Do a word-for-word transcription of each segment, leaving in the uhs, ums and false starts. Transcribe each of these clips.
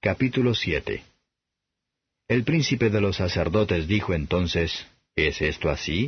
Capítulo siete. El príncipe de los sacerdotes dijo entonces, ¿Es esto así?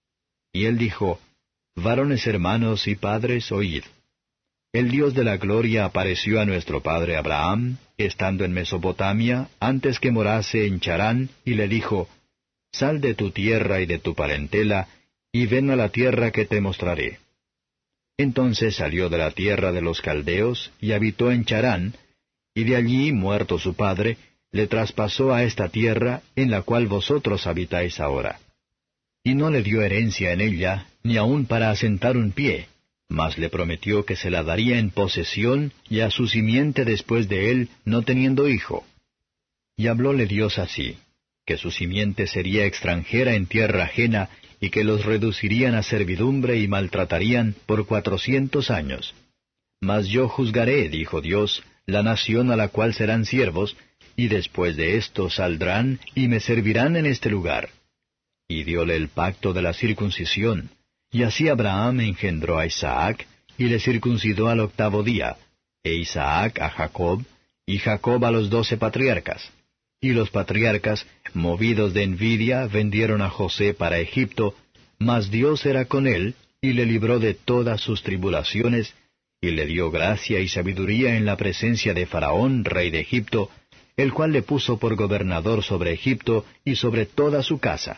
Y él dijo, Varones hermanos y padres, oíd. El Dios de la gloria apareció a nuestro padre Abraham, estando en Mesopotamia, antes que morase en Charán, y le dijo, Sal de tu tierra y de tu parentela, y ven a la tierra que te mostraré. Entonces salió de la tierra de los caldeos, y habitó en Charán, y de allí, muerto su padre, le traspasó a esta tierra, en la cual vosotros habitáis ahora. Y no le dio herencia en ella, ni aun para asentar un pie, mas le prometió que se la daría en posesión, y a su simiente después de él, no teniendo hijo. Y hablóle Dios así, que su simiente sería extranjera en tierra ajena, y que los reducirían a servidumbre y maltratarían por cuatrocientos años. Mas yo juzgaré, dijo Dios, la nación a la cual serán siervos, y después de esto saldrán y me servirán en este lugar. Y dióle el pacto de la circuncisión, y así Abraham engendró a Isaac, y le circuncidó al octavo día, e Isaac a Jacob, y Jacob a los doce patriarcas. Y los patriarcas, movidos de envidia, vendieron a José para Egipto, mas Dios era con él, y le libró de todas sus tribulaciones, y le dio gracia y sabiduría en la presencia de Faraón, rey de Egipto, el cual le puso por gobernador sobre Egipto y sobre toda su casa.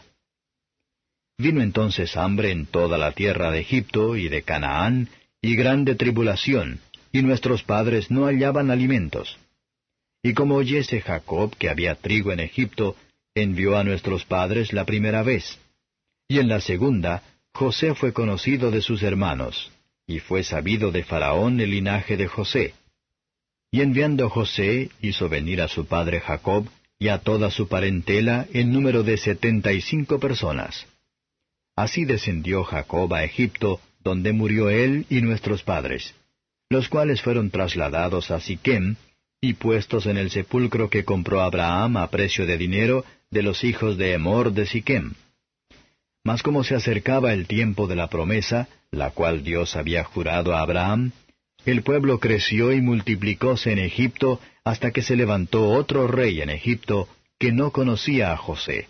Vino entonces hambre en toda la tierra de Egipto y de Canaán, y grande tribulación, y nuestros padres no hallaban alimentos. Y como oyese Jacob que había trigo en Egipto, envió a nuestros padres la primera vez. Y en la segunda, José fue conocido de sus hermanos, y fue sabido de Faraón el linaje de José. Y enviando José, hizo venir a su padre Jacob, y a toda su parentela, en número de setenta y cinco personas. Así descendió Jacob a Egipto, donde murió él y nuestros padres, los cuales fueron trasladados a Siquem, y puestos en el sepulcro que compró Abraham a precio de dinero de los hijos de Emor de Siquem. Mas como se acercaba el tiempo de la promesa, la cual Dios había jurado a Abraham, el pueblo creció y multiplicóse en Egipto hasta que se levantó otro rey en Egipto que no conocía a José.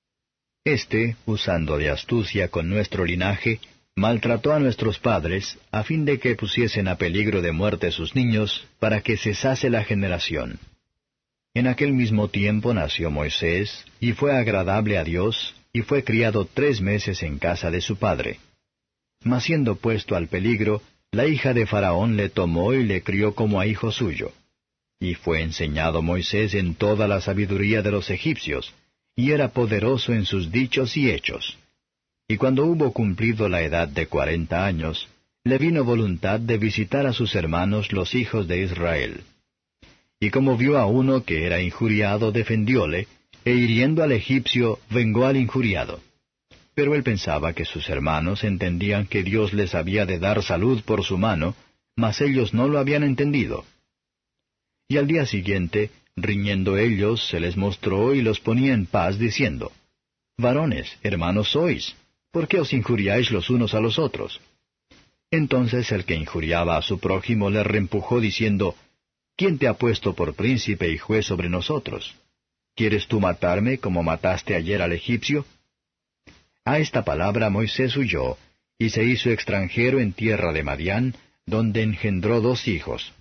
Este, usando de astucia con nuestro linaje, maltrató a nuestros padres, a fin de que pusiesen a peligro de muerte sus niños, para que cesase la generación. En aquel mismo tiempo nació Moisés, y fue agradable a Dios, y fue criado tres meses en casa de su padre. Mas siendo puesto al peligro, la hija de Faraón le tomó y le crió como a hijo suyo. Y fue enseñado Moisés en toda la sabiduría de los egipcios, y era poderoso en sus dichos y hechos. Y cuando hubo cumplido la edad de cuarenta años, le vino voluntad de visitar a sus hermanos los hijos de Israel. Y como vio a uno que era injuriado, defendióle, e hiriendo al egipcio, vengó al injuriado. Pero él pensaba que sus hermanos entendían que Dios les había de dar salud por su mano, mas ellos no lo habían entendido. Y al día siguiente, riñendo ellos, se les mostró y los ponía en paz, diciendo, Varones, hermanos sois, ¿por qué os injuriáis los unos a los otros? Entonces el que injuriaba a su prójimo le reempujó, diciendo, ¿Quién te ha puesto por príncipe y juez sobre nosotros? ¿Quieres tú matarme como mataste ayer al egipcio? A esta palabra Moisés huyó, y se hizo extranjero en tierra de Madián, donde engendró dos hijos.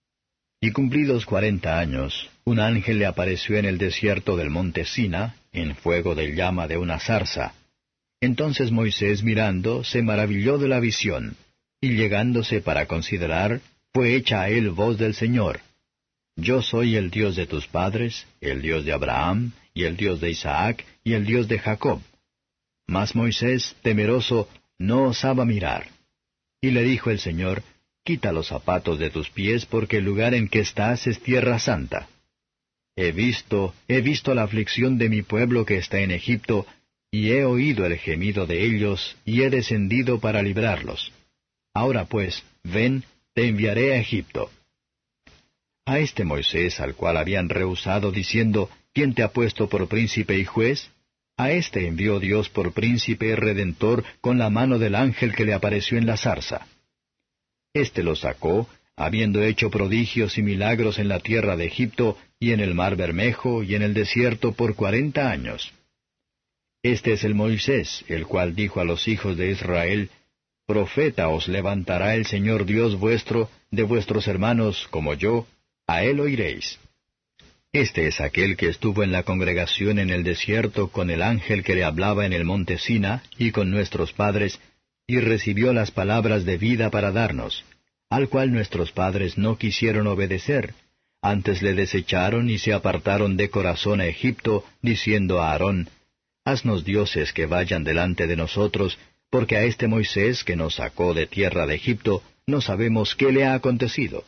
Y cumplidos cuarenta años, un ángel le apareció en el desierto del monte Sina, en fuego de llama de una zarza. Entonces Moisés mirando, se maravilló de la visión, y llegándose para considerar, fue hecha a él voz del Señor. Yo soy el Dios de tus padres, el Dios de Abraham, y el Dios de Isaac, y el Dios de Jacob. Mas Moisés, temeroso, no osaba mirar. Y le dijo el Señor, Quita los zapatos de tus pies, porque el lugar en que estás es tierra santa. He visto, he visto la aflicción de mi pueblo que está en Egipto, y he oído el gemido de ellos, y he descendido para librarlos. Ahora pues, ven, te enviaré a Egipto. A este Moisés, al cual habían rehusado, diciendo, ¿Quién te ha puesto por príncipe y juez? A éste envió Dios por príncipe y redentor con la mano del ángel que le apareció en la zarza. Este lo sacó, habiendo hecho prodigios y milagros en la tierra de Egipto, y en el mar Bermejo, y en el desierto por cuarenta años. Este es el Moisés, el cual dijo a los hijos de Israel, Profeta os levantará el Señor Dios vuestro, de vuestros hermanos como yo, a él oiréis. Este es aquel que estuvo en la congregación en el desierto con el ángel que le hablaba en el monte Sina, y con nuestros padres, y recibió las palabras de vida para darnos, al cual nuestros padres no quisieron obedecer, antes le desecharon y se apartaron de corazón a Egipto, diciendo a Aarón, Haznos dioses que vayan delante de nosotros, porque a este Moisés que nos sacó de tierra de Egipto, no sabemos qué le ha acontecido.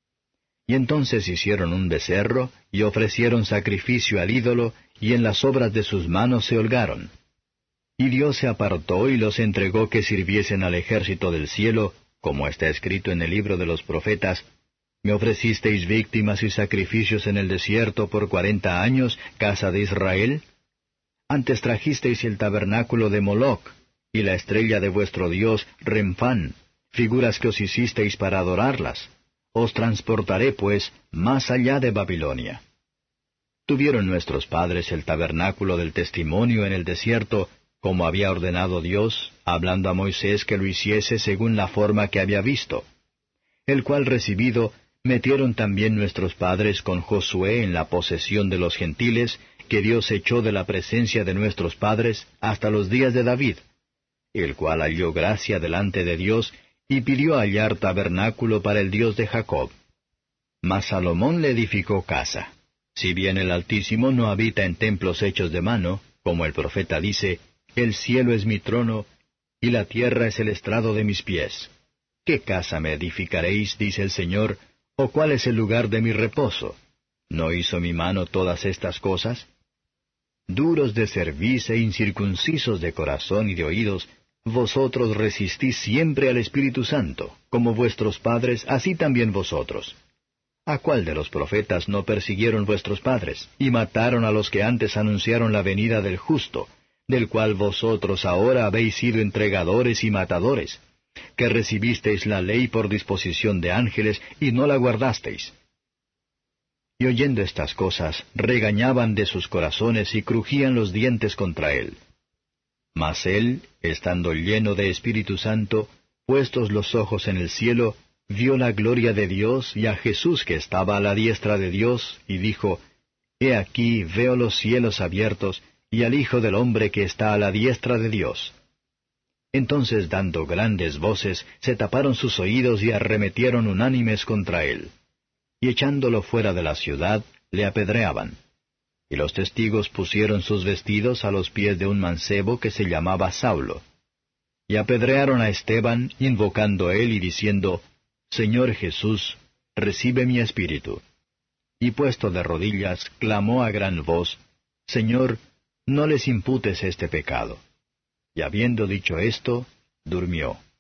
Y entonces hicieron un becerro, y ofrecieron sacrificio al ídolo, y en las obras de sus manos se holgaron. Y Dios se apartó y los entregó que sirviesen al ejército del cielo, como está escrito en el libro de los profetas, Me ofrecisteis víctimas y sacrificios en el desierto por cuarenta años, casa de Israel. Antes trajisteis el tabernáculo de Moloc, y la estrella de vuestro dios Remfán, figuras que os hicisteis para adorarlas. Os transportaré, pues, más allá de Babilonia. Tuvieron nuestros padres el tabernáculo del testimonio en el desierto, como había ordenado Dios, hablando a Moisés que lo hiciese según la forma que había visto. El cual recibido, metieron también nuestros padres con Josué en la posesión de los gentiles, que Dios echó de la presencia de nuestros padres hasta los días de David, el cual halló gracia delante de Dios, y pidió hallar tabernáculo para el Dios de Jacob. Mas Salomón le edificó casa. Si bien el Altísimo no habita en templos hechos de mano, como el profeta dice, El cielo es mi trono, y la tierra es el estrado de mis pies. ¿Qué casa me edificaréis, dice el Señor, o cuál es el lugar de mi reposo? ¿No hizo mi mano todas estas cosas? Duros de cerviz e incircuncisos de corazón y de oídos, vosotros resistís siempre al Espíritu Santo, como vuestros padres, así también vosotros. ¿A cuál de los profetas no persiguieron vuestros padres, y mataron a los que antes anunciaron la venida del justo, del cual vosotros ahora habéis sido entregadores y matadores, que recibisteis la ley por disposición de ángeles, y no la guardasteis? Y oyendo estas cosas, regañaban de sus corazones y crujían los dientes contra él. Mas él, estando lleno de Espíritu Santo, puestos los ojos en el cielo, vio la gloria de Dios y a Jesús que estaba a la diestra de Dios, y dijo, He aquí veo los cielos abiertos, y al Hijo del Hombre que está a la diestra de Dios. Entonces, dando grandes voces, se taparon sus oídos y arremetieron unánimes contra él. Y echándolo fuera de la ciudad, le apedreaban. Y los testigos pusieron sus vestidos a los pies de un mancebo que se llamaba Saulo. Y apedrearon a Esteban, invocando él y diciendo, Señor Jesús, recibe mi espíritu. Y puesto de rodillas, clamó a gran voz, Señor, no les imputes este pecado. Y habiendo dicho esto, durmió.